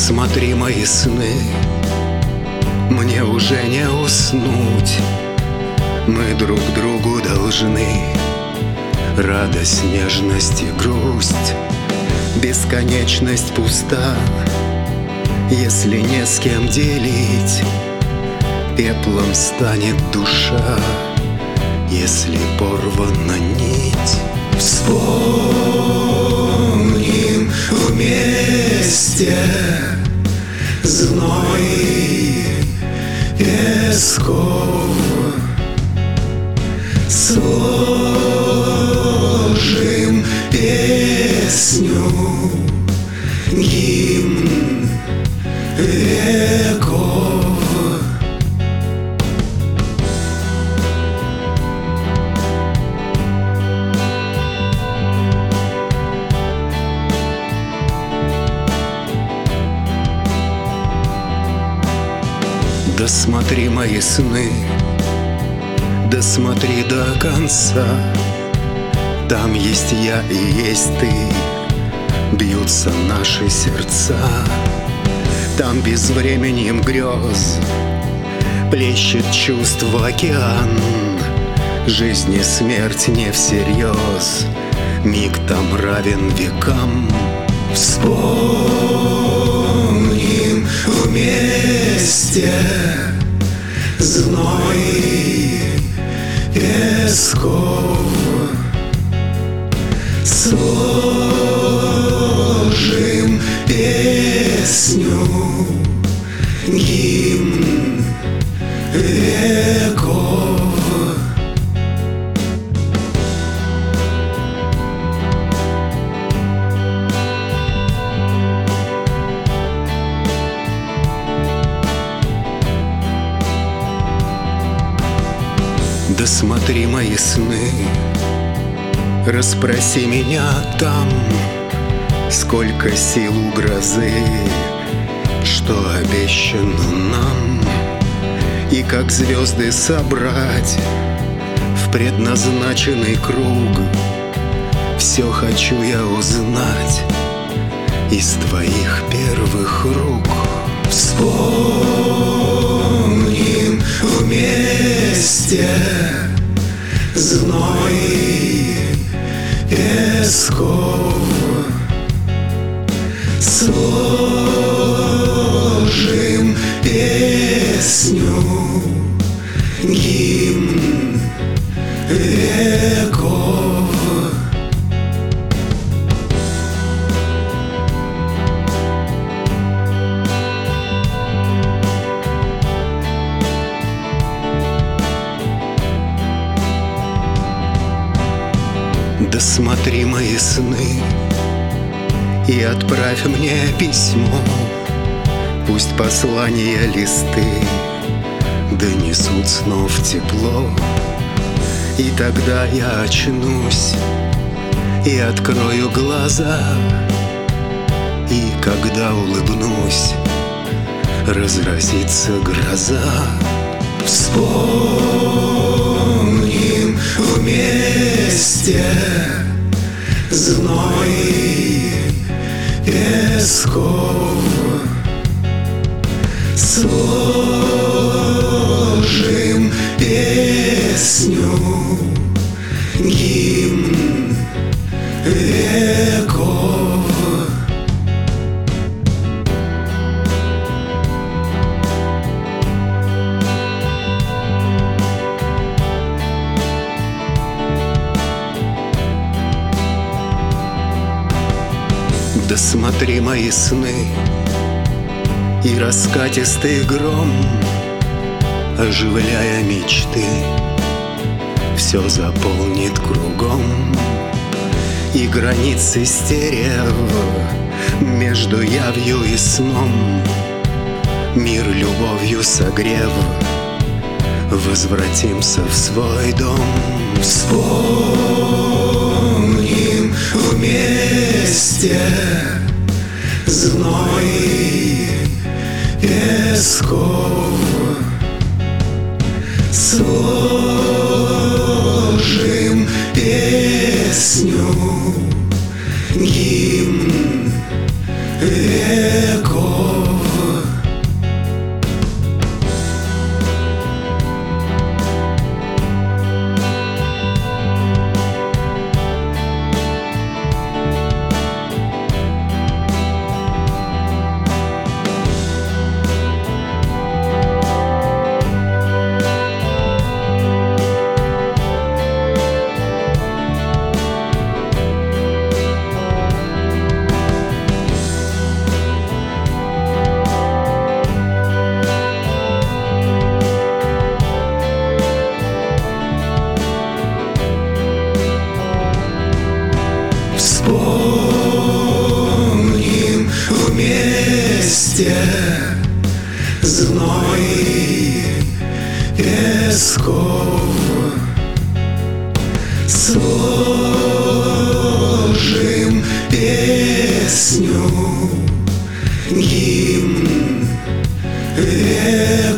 Досмотри мои сны, мне уже не уснуть. Мы друг другу должны радость, нежность и грусть. Бесконечность пуста, если не с кем делить. Пеплом станет душа, если порвана нить. Вспомним вместе зной песков, сложим песню, гимн веков. Досмотри мои сны, досмотри до конца. Там есть я и есть ты, бьются наши сердца. Там безвременем грез плещет чувство океан. Жизнь и смерть не всерьез, миг там равен векам. Вспомним вместе зной песков, сложим песню, гимн веков. Досмотри мои сны, расспроси меня там, сколько сил у грозы, что обещано нам, и как звезды собрать в предназначенный круг. Все хочу я узнать из твоих первых рук. Вспомним вместе зной песков, сложим песню, гимн веков. Досмотри мои сны и отправь мне письмо. Пусть послания листы донесут снов тепло. И тогда я очнусь и открою глаза, и когда улыбнусь, разразится гроза. Вспомним вместе зной песков, сложим песню, гимн веков. Досмотри мои сны и раскатистый гром, оживляя мечты, все заполнит кругом. И границы стерев между явью и сном, мир любовью согрев, возвратимся в свой дом. Вспомним вместе зной песков, сложим песню, гимн веков. зной песков. Сложим песню, гимн веков.